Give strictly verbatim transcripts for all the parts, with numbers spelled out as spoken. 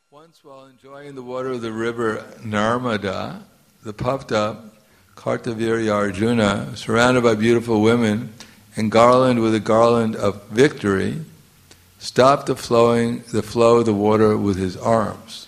Once, while enjoying the water of the river Narmada, the puffed-up Kartavirya Arjuna, surrounded by beautiful women and garlanded with a garland of victory, stopped the flowing, the flow of the water with his arms.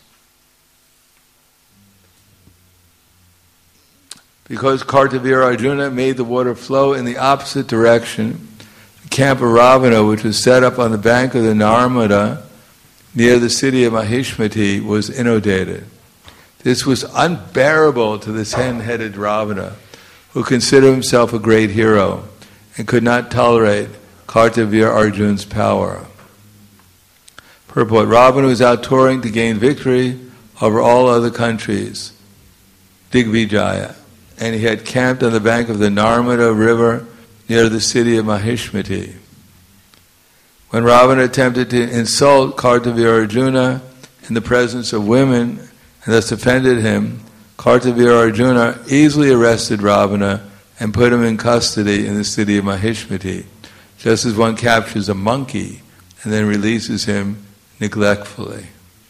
Because Kartavirya Arjuna made the water flow in the opposite direction, the camp of Ravana, which was set up on the bank of the Narmada near the city of Mahishmati, was inundated. This was unbearable to the ten-headed Ravana, who considered himself a great hero and could not tolerate Kartavirya Arjuna's power. Purport: Ravana was out touring to gain victory over all other countries, Digvijaya, and he had camped on the bank of the Narmada river near the city of Mahishmati. When Ravana attempted to insult Kartavirya Arjuna in the presence of women and thus offended him, Kartavirya Arjuna easily arrested Ravana and put him in custody in the city of Mahishmati, just as one captures a monkey and then releases him neglectfully.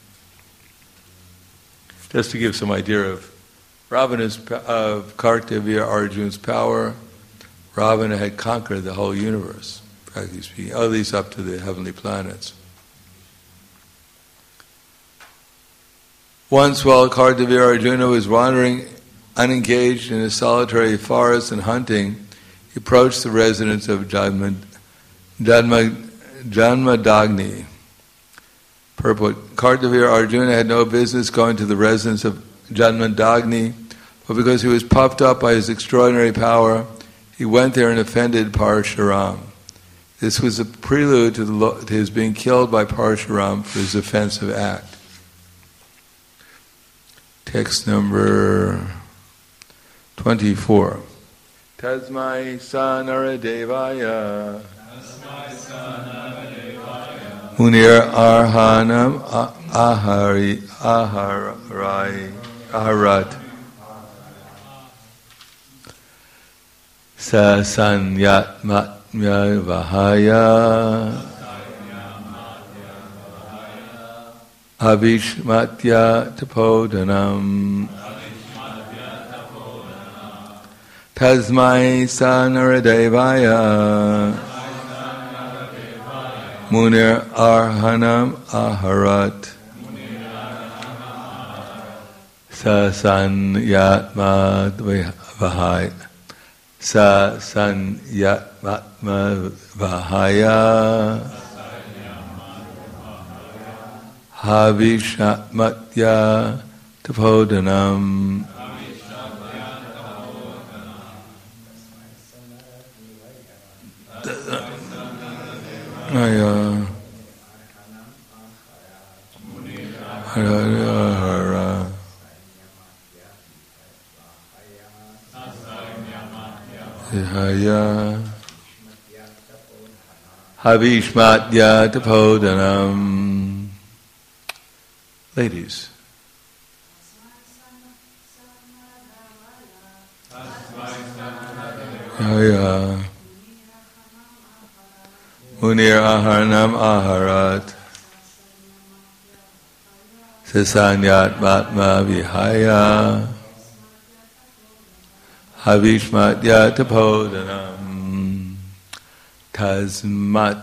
Just to give some idea of Ravana's, of Kartavirya Arjuna's power, Ravana had conquered the whole universe, practically speaking, at least up to the heavenly planets. Once, while Kartavirya Arjuna was wandering unengaged in a solitary forest and hunting, he approached the residence of Janma, Janma, Janmadagni. Purport: Kartavirya Arjuna had no business going to the residence of Janmadagni, but because he was puffed up by his extraordinary power, he went there and offended Parshuram. This was a prelude to, the, to his being killed by Parshuram for his offensive act. Text number twenty-four. Tasmai sa naradevaya Munir arhanam ahari aharai aharat sasanyat matmya vahaya Avishmatya tapodanam Tasmai sa naradevaya Munir arhanam aharat Sasanyatma vahaya Sasanyatma vahaya Havishamatya tapodanam. Aya Hara Hara Haya Havishmatya tapodanam. Ladies. Haya Munir aharnam aharat Sasanyat matma vihaya Havishmatya tapodanam. Tasmat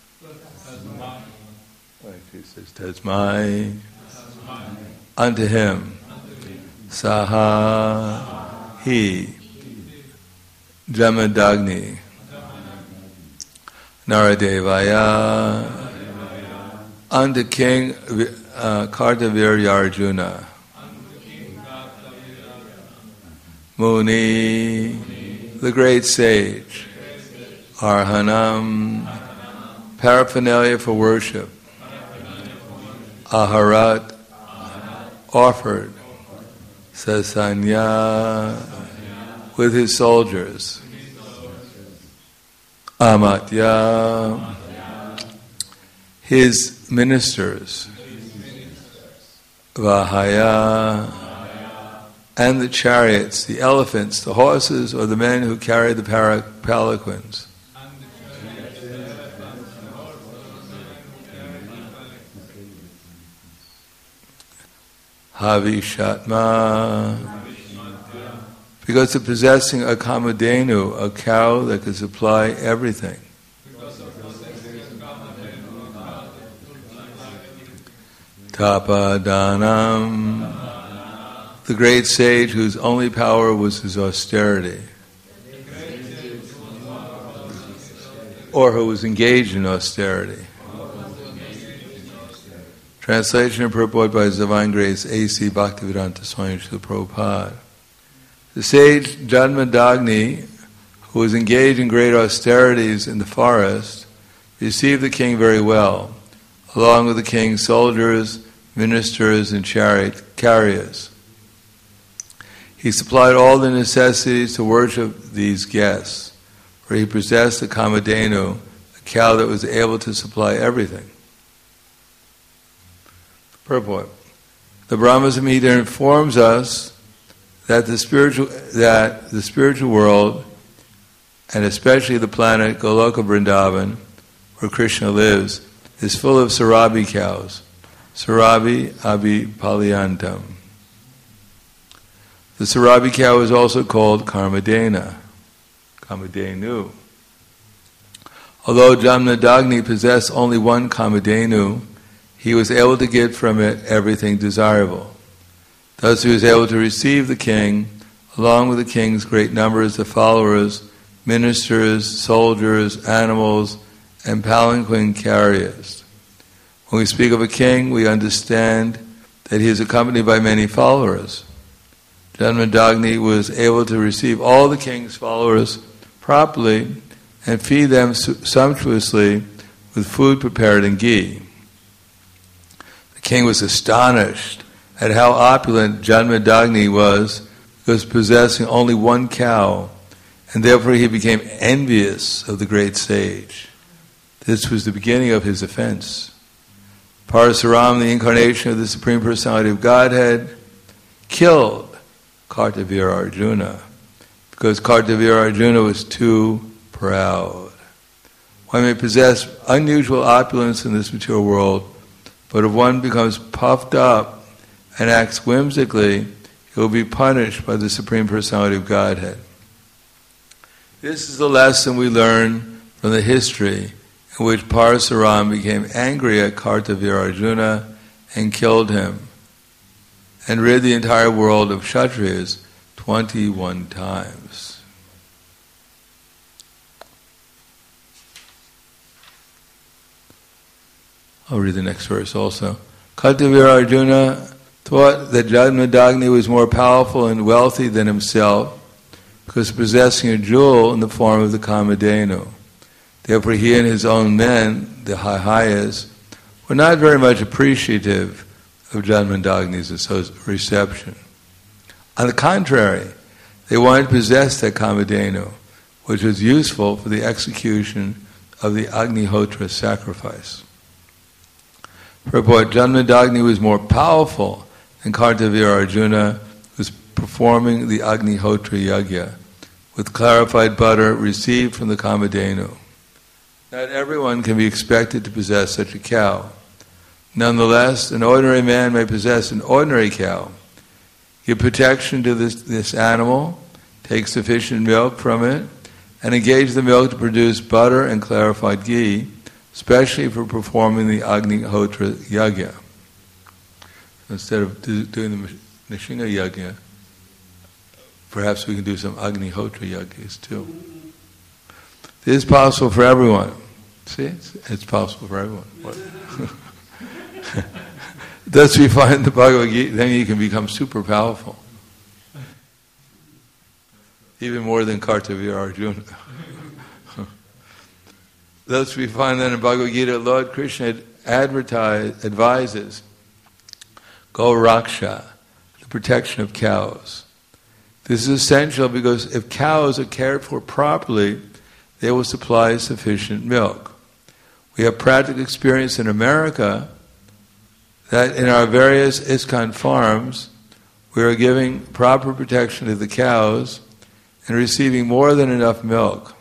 Tasmai unto him Saha he Jamadagni Naradevaya unto King uh, Kartavirya Arjuna Muni the great sage Arhanam paraphernalia for worship Aharat offered Sasanya with his soldiers Amatya his ministers Vahaya and the chariots, the elephants, the horses, or the men who carry the para- palanquins. Havishatma. Because of possessing a Kamadhenu, a cow that could supply everything. Tapadanam. The great sage whose only power was his austerity. Or who was engaged in austerity. Translation and purport by His Divine Grace A C Bhaktivedanta Swami Srila Prabhupada. The sage Janmadagni, who was engaged in great austerities in the forest, received the king very well, along with the king's soldiers, ministers, and chariot carriers. He supplied all the necessities to worship these guests, for he possessed a Kamadhenu, a cow that was able to supply everything. Purport. The Brahma Samhita informs us that the spiritual that the spiritual world, and especially the planet Goloka Vrindavan, where Krishna lives, is full of Sarabi cows. Sarabi Abhipalyantam. The Sarabi cow is also called Karmadena, Kamadhenu. Although Jamnadagni possessed only one Kamadhenu, he was able to get from it everything desirable. Thus he was able to receive the king, along with the king's great numbers of followers, ministers, soldiers, animals, and palanquin carriers. When we speak of a king, we understand that he is accompanied by many followers. Janmadagni was able to receive all the king's followers properly and feed them sumptuously with food prepared in ghee. The king was astonished at how opulent Janmadagni was, because possessing only one cow, and therefore he became envious of the great sage. This was the beginning of his offense. Parasuram, the incarnation of the Supreme Personality of Godhead, killed Kartavira Arjuna, because Kartavira Arjuna was too proud. One may possess unusual opulence in this material world, but if one becomes puffed up and acts whimsically, he will be punished by the Supreme Personality of Godhead. This is the lesson we learn from the history in which Parasuram became angry at Kartavira Arjuna and killed him, and rid the entire world of Kshatriyas twenty-one times. I'll read the next verse also. Kartavira Arjuna thought that Janmadagni was more powerful and wealthy than himself, because possessing a jewel in the form of the Kamadhenu. Therefore he and his own men, the Hahayas, were not very much appreciative of Janmadagni's reception. On the contrary, they wanted to possess that Kamadhenu, which was useful for the execution of the Agnihotra sacrifice. Purport, Janmadagni was more powerful than Kartavira Arjuna, was performing the Agnihotra Yagya with clarified butter received from the Kamadhenu. Not everyone can be expected to possess such a cow. Nonetheless, an ordinary man may possess an ordinary cow, give protection to this, this animal, take sufficient milk from it, and engage the milk to produce butter and clarified ghee, especially for performing the Agnihotra Yagya. Instead of do, doing the Nishinga Yagya, perhaps we can do some Agnihotra Yagyas too. This is possible for everyone. See, it's, it's possible for everyone. Thus we find the Bhagavad Gita, then you can become super powerful. Even more than Kartavira Arjuna. Thus we find that in Bhagavad Gita, Lord Krishna advertise, advises Go Raksha, the protection of cows. This is essential because if cows are cared for properly, they will supply sufficient milk. We have practical experience in America that in our various ISKCON farms, we are giving proper protection to the cows and receiving more than enough milk.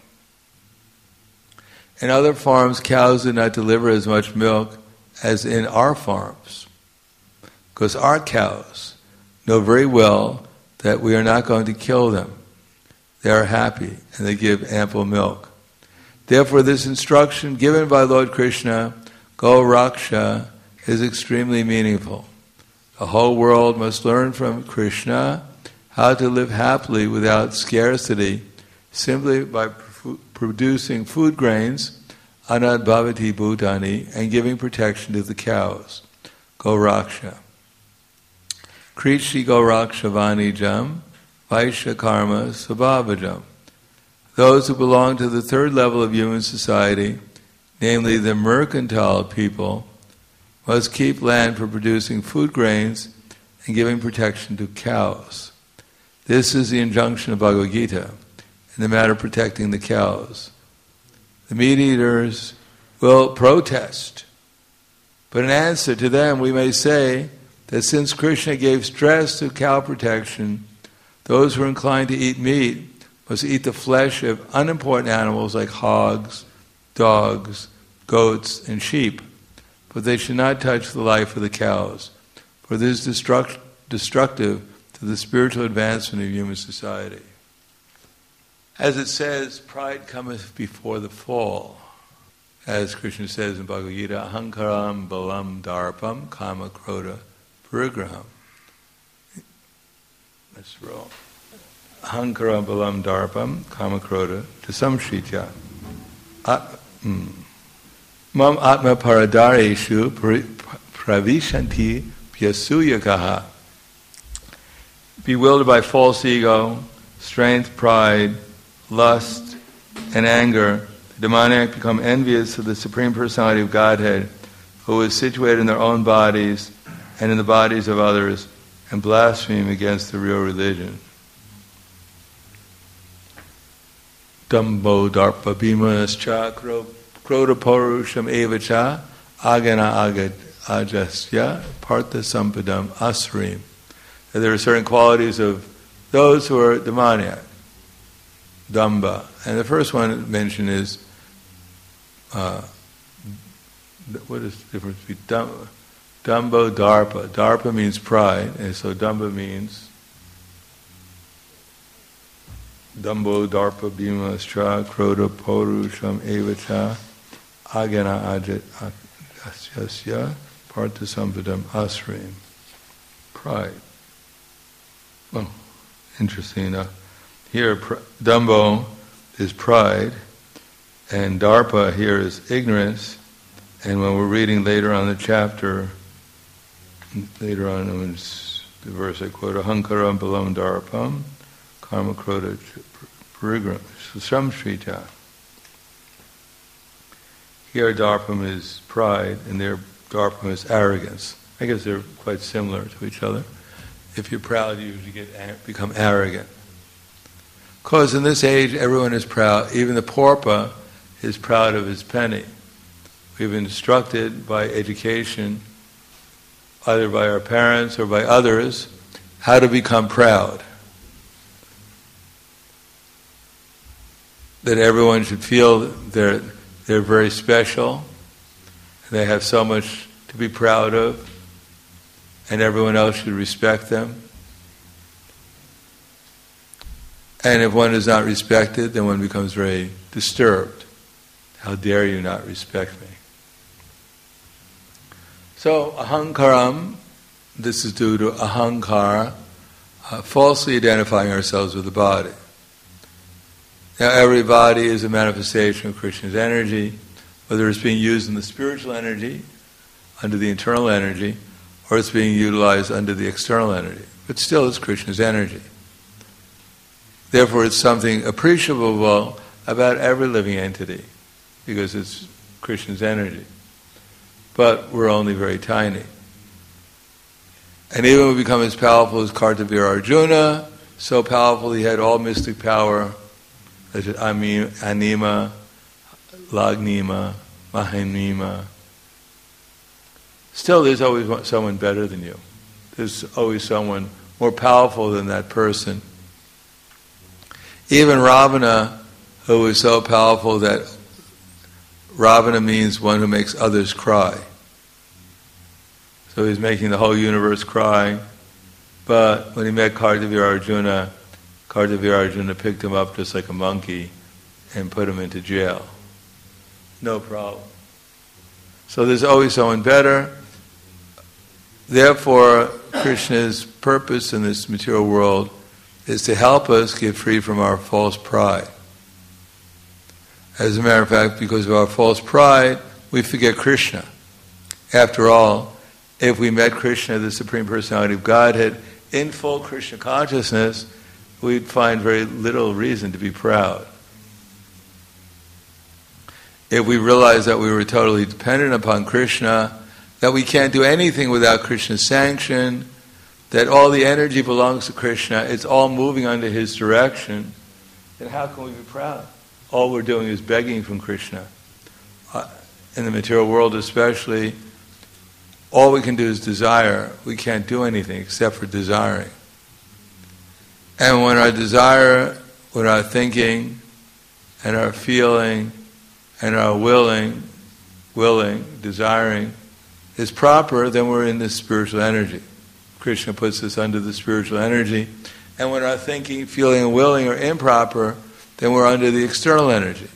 In other farms, cows do not deliver as much milk as in our farms. Because our cows know very well that we are not going to kill them. They are happy and they give ample milk. Therefore, this instruction given by Lord Krishna, Go Raksha, is extremely meaningful. The whole world must learn from Krishna how to live happily without scarcity, simply by pr- producing food grains, anad bhavati bhutani, and giving protection to the cows. Go Raksha. Krishi Go Raksha Vanijam, Vaishya Karma Sabhavajam. Those who belong to the third level of human society, namely the mercantile people, must keep land for producing food grains and giving protection to cows. This is the injunction of Bhagavad Gita in the matter of protecting the cows. The meat eaters will protest, but in answer to them we may say that since Krishna gave stress to cow protection, those who are inclined to eat meat must eat the flesh of unimportant animals like hogs, dogs, goats, and sheep. But they should not touch the life of the cows, for this is destruct- destructive to the spiritual advancement of human society. As it says, pride cometh before the fall. As Krishna says in Bhagavad Gita, ahankaram balam darpam kama krodha parigraham. That's wrong. Ahankaram balam darpam kama krodha tasamshritya. At, mm. Mam atma paradareshu pravishanti pyasuyakaha. Bewildered by false ego, strength, pride, lust, and anger, the demoniac become envious of the Supreme Personality of Godhead, who is situated in their own bodies and in the bodies of others, and blaspheme against the real religion. Dambo darpa bhimanascha krodha parusham evacha agana agad ajasya partha sampadam asrim. There are certain qualities of those who are demoniac, damba. And the first one mentioned is, uh, what is the difference between damba, dambo, darpa? Darpa means pride, and so damba means dambo, darpa, bhimastra, krodha, porusham, evacha, agana, ajat, asyasya, partha sampadam, asrim. Pride. Well, interesting enough. Here, pr- Dumbo is pride, and Darpa here is ignorance. And when we're reading later on the chapter, later on in the verse I quote, Ahankaram balam darpam, karma krodha parigram, samshrita. Here Darpam is pride, and there Darpam is arrogance. I guess they're quite similar to each other. If you're proud, you usually get become arrogant. Because in this age, everyone is proud. Even the pauper is proud of his penny. We've been instructed by education, either by our parents or by others, how to become proud. That everyone should feel they're, they're very special, they have so much to be proud of, and everyone else should respect them. And if one is not respected, then one becomes very disturbed. How dare you not respect me? So, ahankaram, this is due to ahankara, uh, falsely identifying ourselves with the body. Now, every body is a manifestation of Krishna's energy, whether it's being used in the spiritual energy, under the internal energy, or it's being utilized under the external energy. But still, it's Krishna's energy. Therefore, it's something appreciable about every living entity, because it's Krishna's energy. But we're only very tiny. And even when we become as powerful as Kartavira Arjuna, so powerful he had all mystic power, such as Anima, Lagnima, Mahanima. Still, there's always someone better than you. There's always someone more powerful than that person. Even Ravana, who was so powerful that Ravana means one who makes others cry. So he's making the whole universe cry. But when he met Kartavira Arjuna, Kartavira Arjuna picked him up just like a monkey and put him into jail. No problem. So there's always someone better. Therefore, Krishna's purpose in this material world is to help us get free from our false pride. As a matter of fact, because of our false pride, we forget Krishna. After all, if we met Krishna, the Supreme Personality of Godhead, in full Krishna consciousness, we'd find very little reason to be proud. If we realized that we were totally dependent upon Krishna, that we can't do anything without Krishna's sanction, that all the energy belongs to Krishna, it's all moving under His direction, then how can we be proud? All we're doing is begging from Krishna. Uh, in the material world especially, all we can do is desire. We can't do anything except for desiring. And when our desire, when our thinking, and our feeling, and our willing, willing, desiring, is proper, then we're in this spiritual energy. Krishna puts us under the spiritual energy. And when our thinking, feeling, and willing are improper, then we're under the external energy.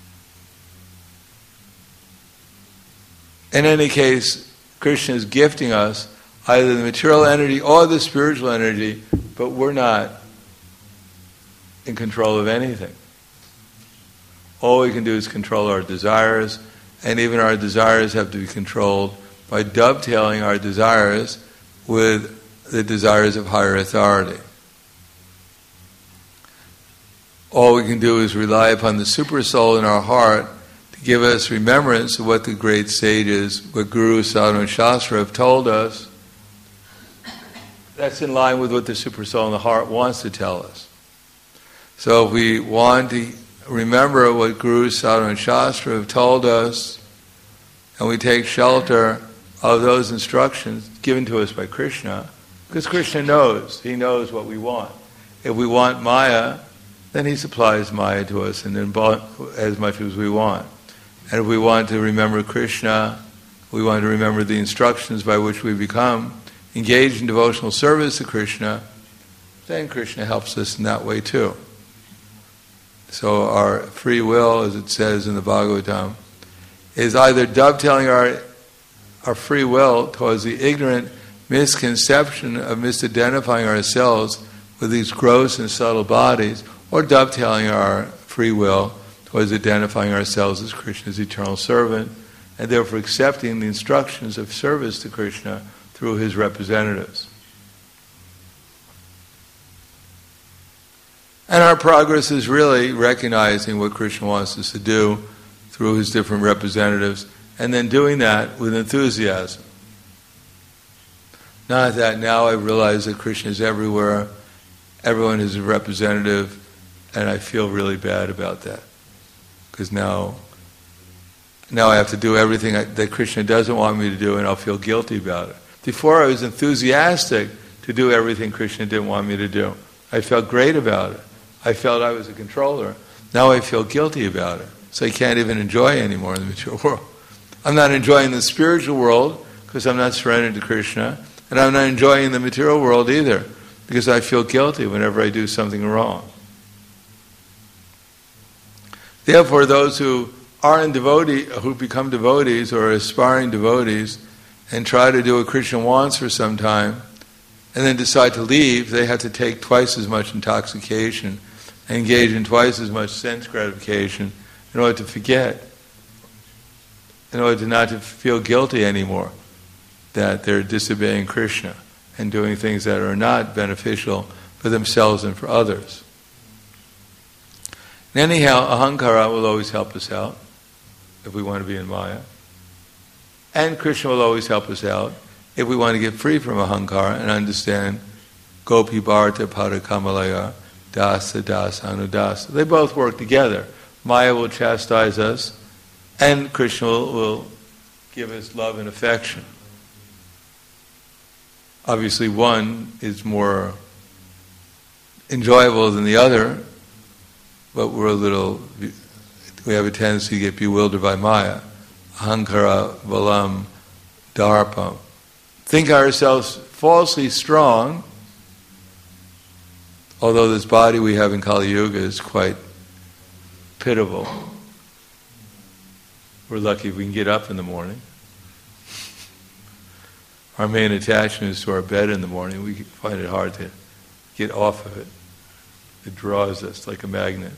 In any case, Krishna is gifting us either the material energy or the spiritual energy, but we're not in control of anything. All we can do is control our desires, and even our desires have to be controlled by dovetailing our desires with the desires of higher authority. All we can do is rely upon the super soul in our heart to give us remembrance of what the great sages, what Guru, Sadhana, and Shastra have told us. That's in line with what the super soul in the heart wants to tell us. So if we want to remember what Guru, Sadhana, and Shastra have told us, and we take shelter of those instructions given to us by Krishna, because Krishna knows, He knows what we want. If we want Maya, then He supplies Maya to us and then as much as we want. And if we want to remember Krishna, we want to remember the instructions by which we become engaged in devotional service to Krishna, then Krishna helps us in that way too. So our free will, as it says in the Bhagavatam, is either dovetailing our our free will towards the ignorant misconception of misidentifying ourselves with these gross and subtle bodies, or dovetailing our free will towards identifying ourselves as Krishna's eternal servant, and therefore accepting the instructions of service to Krishna through His representatives. And our progress is really recognizing what Krishna wants us to do through His different representatives, and then doing that with enthusiasm. Not that now I realize that Krishna is everywhere, everyone is a representative, and I feel really bad about that. Because now, now I have to do everything I, that Krishna doesn't want me to do, and I'll feel guilty about it. Before I was enthusiastic to do everything Krishna didn't want me to do. I felt great about it. I felt I was a controller. Now I feel guilty about it. So I can't even enjoy anymore in the material world. I'm not enjoying the spiritual world because I'm not surrendered to Krishna, and I'm not enjoying the material world either because I feel guilty whenever I do something wrong. Therefore, those who are in devotee, who become devotees or aspiring devotees and try to do what Krishna wants for some time and then decide to leave, they have to take twice as much intoxication, engage in twice as much sense gratification in order to forget, in order to not to feel guilty anymore that they're disobeying Krishna and doing things that are not beneficial for themselves and for others. And anyhow, ahankara will always help us out if we want to be in Maya. And Krishna will always help us out if we want to get free from ahankara and understand Gopi Bharata Padakamalaya, Dasa Dasa Anudasa. They both work together. Maya will chastise us, and Krishna will, will give us love and affection. Obviously, one is more enjoyable than the other, but we're a little, we have a tendency to get bewildered by Maya. Ahankara, Balam, Darpam. think ourselves falsely strong, although this body we have in Kali Yuga is quite pitiable. We're lucky if we can get up in the morning. Our main attachment is to our bed in the morning. We find it hard to get off of it. It draws us like a magnet.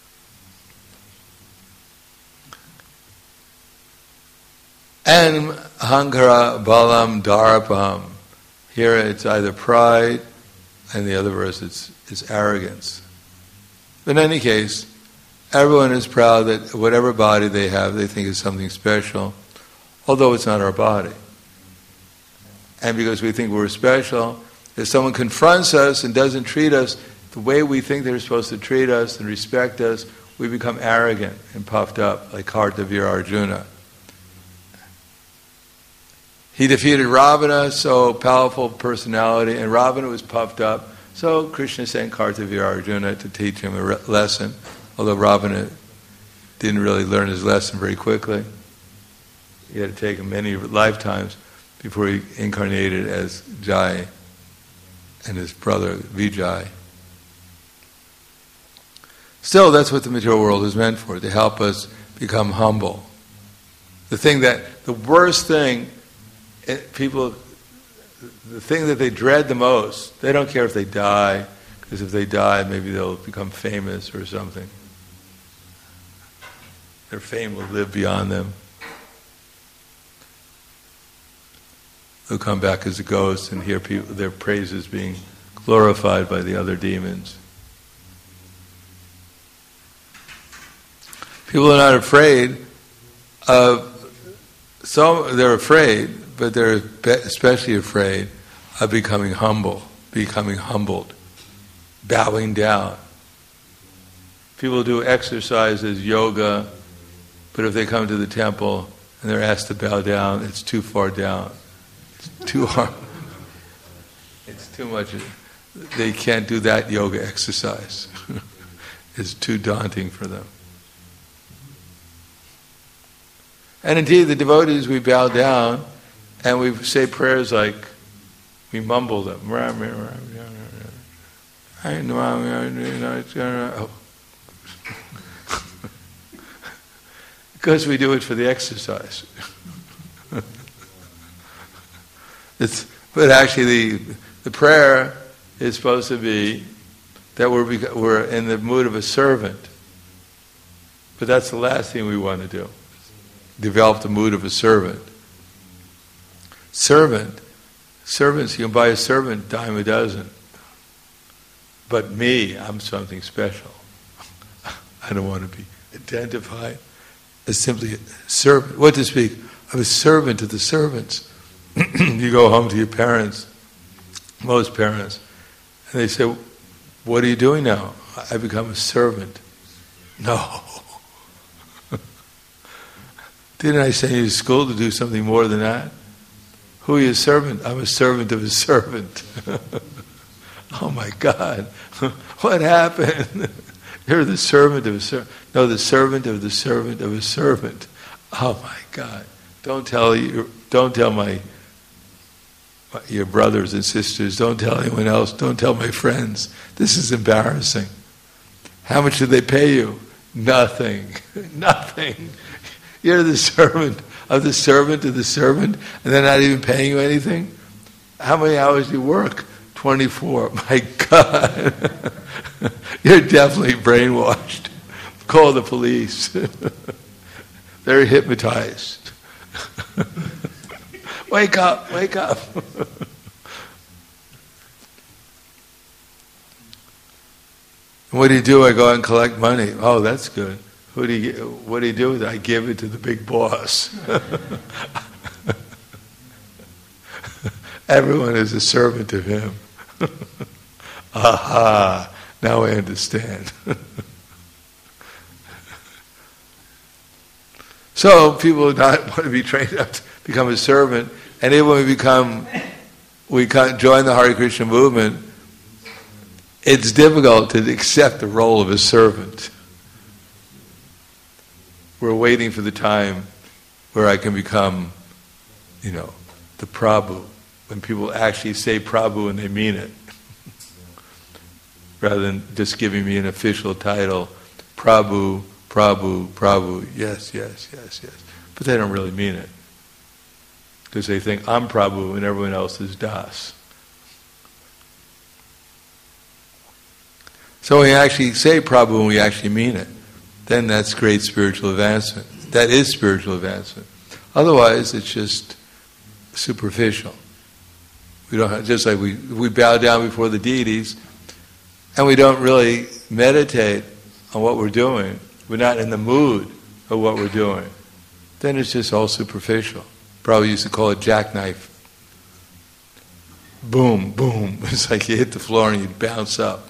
And Hankara Balam Darapam. Here it's either pride, and the other verse it's, it's arrogance. But in any case, everyone is proud that whatever body they have, they think is something special, although it's not our body. And because we think we're special, if someone confronts us and doesn't treat us the way we think they're supposed to treat us and respect us, we become arrogant and puffed up, like Kartavira Arjuna. He defeated Ravana, so powerful personality, and Ravana was puffed up. So Krishna sent Kartavira Arjuna to teach him a re- lesson, although Ravana didn't really learn his lesson very quickly. He had to take him many lifetimes before he incarnated as Jai and his brother Vijay. Still, that's what the material world is meant for, to help us become humble. The thing that, the worst thing, it, people, the thing that they dread the most, they don't care if they die, because if they die, maybe they'll become famous or something. Their fame will live beyond them. They'll come back as a ghost and hear people, their praises being glorified by the other demons. People are not afraid of, some they're afraid, but they're especially afraid of becoming humble, becoming humbled, bowing down. People do exercises, yoga, but if they come to the temple and they're asked to bow down, it's too far down. It's too hard. It's too much. They can't do that yoga exercise. It's too daunting for them. And indeed, the devotees, we bow down and we say prayers like, we mumble them. Because we do it for the exercise. It's, but actually, the the prayer is supposed to be that we're we're in the mood of a servant. But that's the last thing we want to do. Develop the mood of a servant. Servant, servants, you can buy a servant dime a dozen. But me, I'm something special. I don't want to be identified as simply a servant. What to speak? I'm a servant to the servants. You go home to your parents, most parents, and they say, what are you doing now? I become a servant. No. Didn't I send you to school to do something more than that? Who are you a servant? I'm a servant of a servant. Oh my God. What happened? You're the servant of a servant. No, the servant of the servant of a servant. Oh my God. Don't tell you, don't tell my your brothers and sisters, don't tell anyone else, don't tell my friends. This is embarrassing. How much did they pay you? Nothing. Nothing. You're the servant of the servant of the servant, and they're not even paying you anything? How many hours do you work? twenty-four. My God. You're definitely brainwashed. Call the police. They're hypnotized. Wake up, wake up. What do you do? I go out and collect money. Oh, that's good. Who do you, what do you do with it? I give it to the big boss. Everyone is a servant of him. Aha, now I understand. So people not want to be trained up to become a servant, and then when we become, we join the Hare Krishna movement, it's difficult to accept the role of a servant. We're waiting for the time where I can become, you know, the Prabhu, when people actually say Prabhu and they mean it, rather than just giving me an official title, Prabhu, Prabhu, Prabhu, yes, yes, yes, yes. But they don't really mean it. Because they think I'm Prabhu and everyone else is Das. So when we actually say Prabhu and we actually mean it, then that's great spiritual advancement. That is spiritual advancement. Otherwise, it's just superficial. We don't have, just like we we bow down before the deities, and we don't really meditate on what we're doing. We're not in the mood of what we're doing. Then it's just all superficial. Probably used to call it jackknife. Boom, boom. It's like you hit the floor and you bounce up.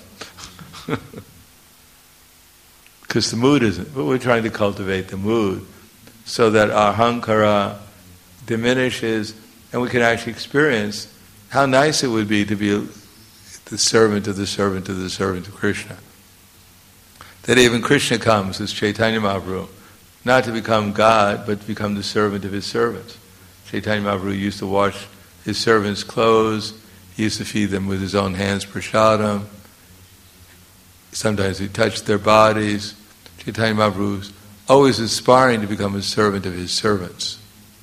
Because the mood isn't. But we're trying to cultivate the mood so that our ahankara diminishes and we can actually experience how nice it would be to be the servant of the servant of the servant of Krishna. That even Krishna comes as Chaitanya Mahaprabhu, not to become God, but to become the servant of his servants. Chaitanya Mahaprabhu used to wash his servants' clothes, he used to feed them with his own hands prasadam. Sometimes he touched their bodies. Chaitanya Mahaprabhu was always aspiring to become a servant of his servants.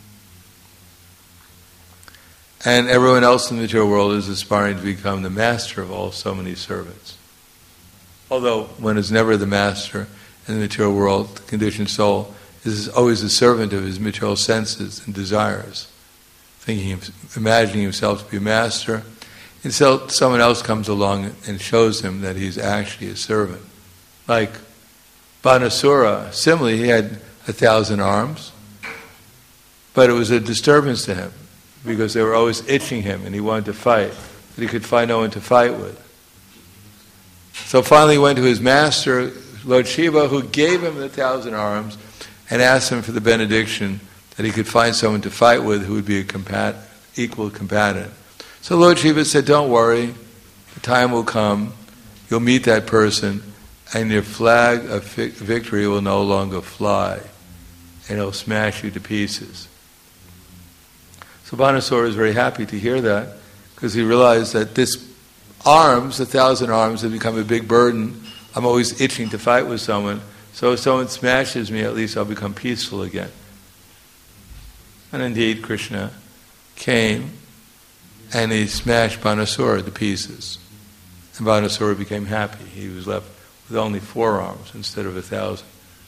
And everyone else in the material world is aspiring to become the master of all so many servants. Although one is never the master in the material world, the conditioned soul is always a servant of his material senses and desires, thinking, of, imagining himself to be a master, until someone else comes along and shows him that he's actually a servant. Like Banasura, similarly, he had a thousand arms, but it was a disturbance to him because they were always itching him and he wanted to fight, but he could find no one to fight with. So finally he went to his master, Lord Shiva, who gave him the thousand arms and asked him for the benediction that he could find someone to fight with who would be a compat- equal combatant. So Lord Shiva said, don't worry, the time will come, you'll meet that person, and your flag of fi- victory will no longer fly, and it'll smash you to pieces. So Banasura was very happy to hear that, because he realized that this arms, a thousand arms, have become a big burden. I'm always itching to fight with someone, so if someone smashes me, at least I'll become peaceful again. And indeed, Krishna came, and he smashed Banasura to pieces. And Banasura became happy. He was left with only four arms instead of a thousand.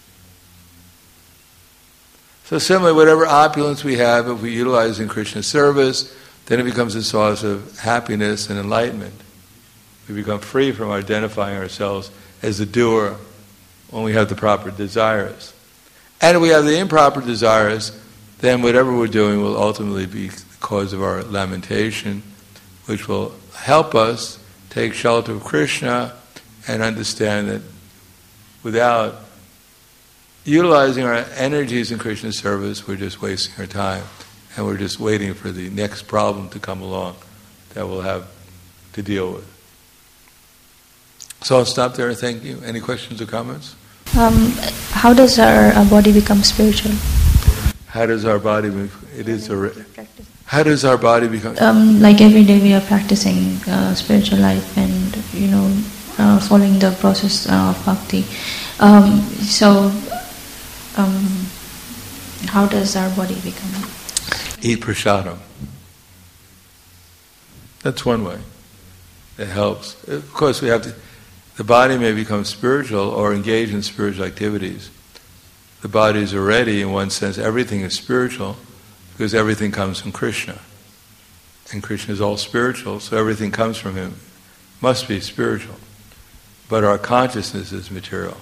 So similarly, whatever opulence we have, if we utilize in Krishna's service, then it becomes a source of happiness and enlightenment. We become free from identifying ourselves as a doer when we have the proper desires. And if we have the improper desires, then whatever we're doing will ultimately be the cause of our lamentation, which will help us take shelter of Krishna and understand that without utilizing our energies in Krishna's service, we're just wasting our time. And we're just waiting for the next problem to come along that we'll have to deal with. So I'll stop there and thank you. Any questions or comments? Um, how does our, our body become spiritual? How does our body, it is a, how does our body become? Um, like every day we are practicing uh, spiritual life and, you know, uh, following the process uh, of bhakti. Um, so, um, how does our body become? Eat prasadam. That's one way. It helps. Of course, we have to. The body may become spiritual or engage in spiritual activities. The body is already, in one sense, everything is spiritual because everything comes from Krishna. And Krishna is all spiritual, so everything comes from him. Must be spiritual. But our consciousness is material.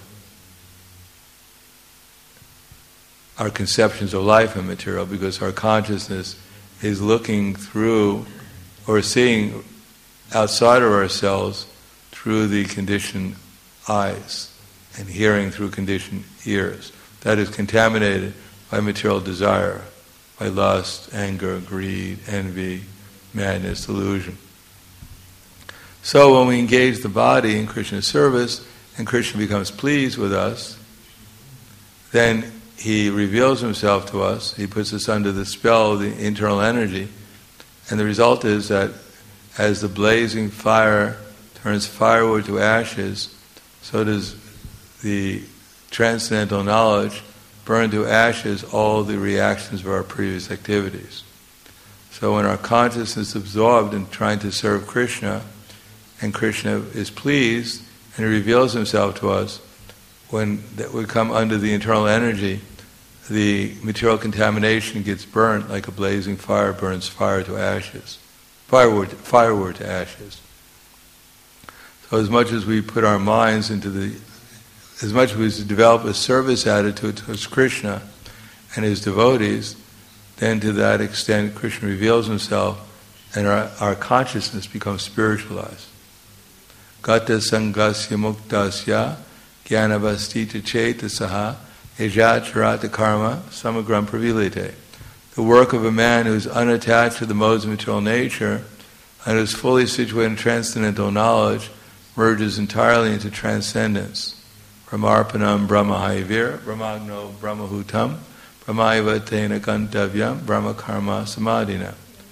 Our conceptions of life are material because our consciousness is looking through or seeing outside of ourselves through the conditioned eyes and hearing through conditioned ears. That is contaminated by material desire, by lust, anger, greed, envy, madness, delusion. So when we engage the body in Krishna's service and Krishna becomes pleased with us, then he reveals himself to us, he puts us under the spell of the internal energy, And the result is that as the blazing fire turns firewood to ashes, so does the transcendental knowledge burn to ashes all the reactions of our previous activities. So when our consciousness is absorbed in trying to serve Krishna, and Krishna is pleased, and He reveals Himself to us, when that we come under the internal energy, the material contamination gets burnt like a blazing fire burns fire to ashes, firewood, firewood to ashes. So as much as we put our minds into the, as much as we develop a service attitude towards Krishna and His devotees, then to that extent Krishna reveals Himself and our, our consciousness becomes spiritualized. Gata sangasya muktasya jnanavastita chetasaha ejacharata karma samagram pravilite. The work of a man who is unattached to the modes of material nature and is fully situated in transcendental knowledge merges entirely into transcendence. Brahmarpanam brahmahaivir brahmagno brahmahutam brahmaiva tena gantavyam brahma karma samadhina.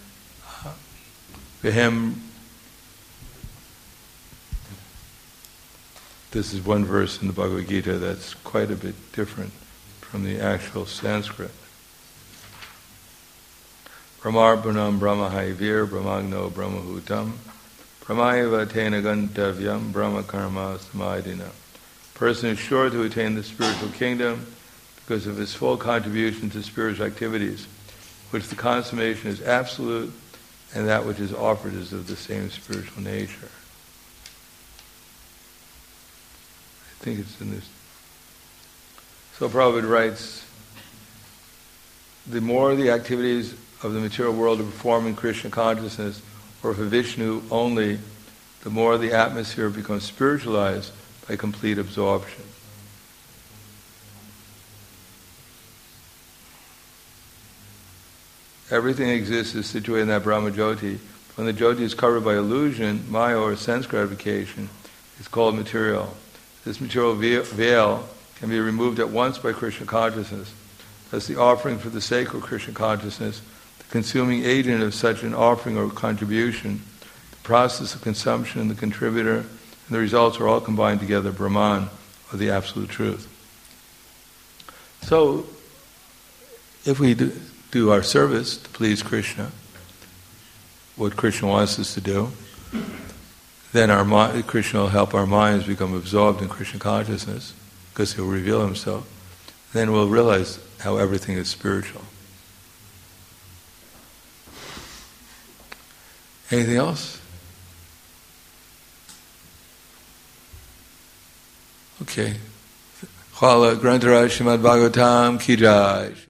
For him, this is one verse in the Bhagavad Gita that's quite a bit different from the actual Sanskrit. Brahmarpanam brahmahaivir brahmagno brahmahutam brahmaiva tena gantavyam brahma karma samadhina. Person is sure to attain the spiritual kingdom because of his full contribution to spiritual activities, which the consummation is absolute and that which is offered is of the same spiritual nature. I think it's in this. So Prabhupada writes, the more the activities of the material world are performed in Krishna consciousness or for Vishnu only, the more the atmosphere becomes spiritualized by complete absorption. Everything exists is situated in that Brahma Jyoti. When the Jyoti is covered by illusion, Maya or sense gratification, it's called material. This material veil can be removed at once by Krishna consciousness. Thus the offering for the sake of Krishna consciousness, the consuming agent of such an offering or contribution, the process of consumption and the contributor, and the results are all combined together, Brahman, or the Absolute Truth. So, if we do, do our service to please Krishna, what Krishna wants us to do, then our mind, Krishna will help our minds become absorbed in Krishna consciousness, because He'll reveal Himself. Then we'll realize how everything is spiritual. Anything else? Okay. Khala Grantaraj Srimad Bhagavatam Ki Jai.